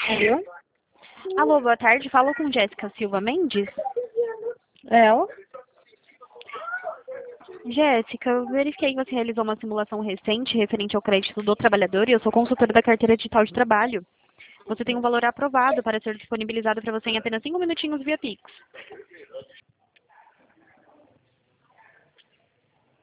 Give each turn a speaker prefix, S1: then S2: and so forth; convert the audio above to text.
S1: Alô?
S2: Alô, boa tarde. Falo com Jéssica Silva Mendes.
S1: Ela?
S2: Jéssica, eu verifiquei que você realizou uma simulação recente referente ao crédito do trabalhador e eu sou consultora da carteira digital de trabalho. Você tem um valor aprovado para ser disponibilizado para você em apenas 5 minutinhos via Pix.